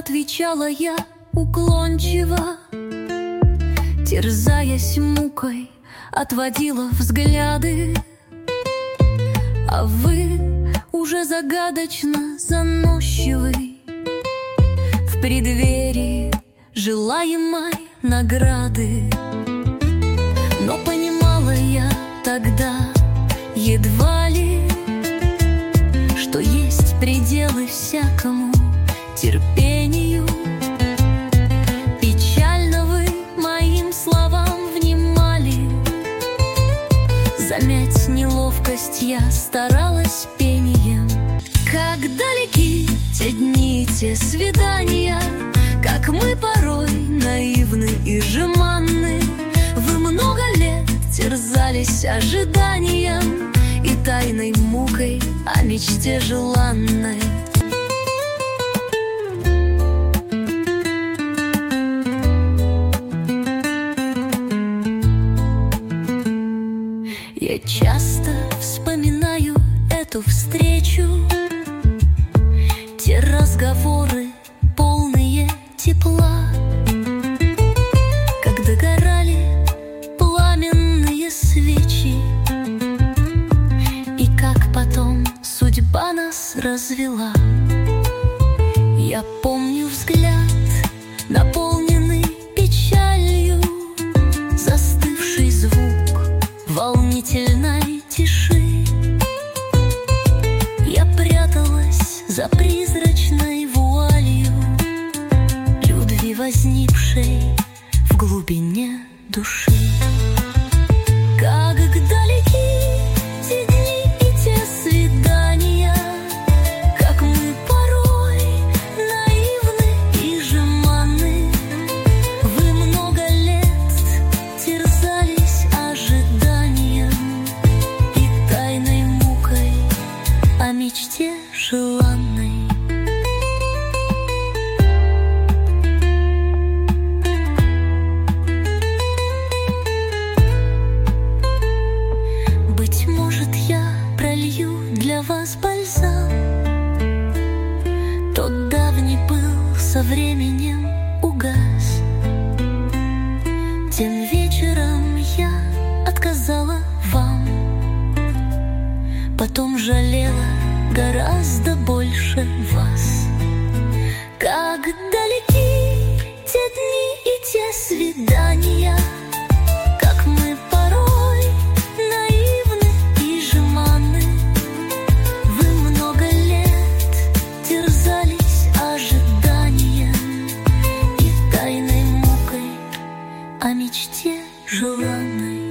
отвечала я уклончиво, терзаясь мукой, отводила взгляды. А вы уже загадочно заносчивый в преддверии желаемой награды. Но понимала я тогда едва ли, что есть пределы всякому терпению. Печально вы моим словам внимали, замять неловкость я старалась пением. Как далеки те дни, те свидания, как мы порой наивны и жеманны. Вы много лет терзались ожиданием и тайной мукой о мечте желанной. Я часто вспоминаю эту встречу, те разговоры, полные тепла, как догорали пламенные свечи, и как потом судьба нас развела. Я помню взгляд, наполненный печалью, застывший звук волнительной тиши. Я пряталась за призрачной вуалью любви, возникшей в глубине души. Как далеки те дни и те свидания, как мы порой наивны и жеманны. Вы много лет терзались ожиданием и тайной мукой о мечте желанной. Быть может, я пролью для вас бальзам. Тот давний пыл со временем угас. Тем вечером я отказала вам, потом жалела гораздо больше вас. Как далеки те дни и те свидания, как мы порой наивны и жеманны. Вы много лет терзались ожиданием и тайной мукой о мечте желанной.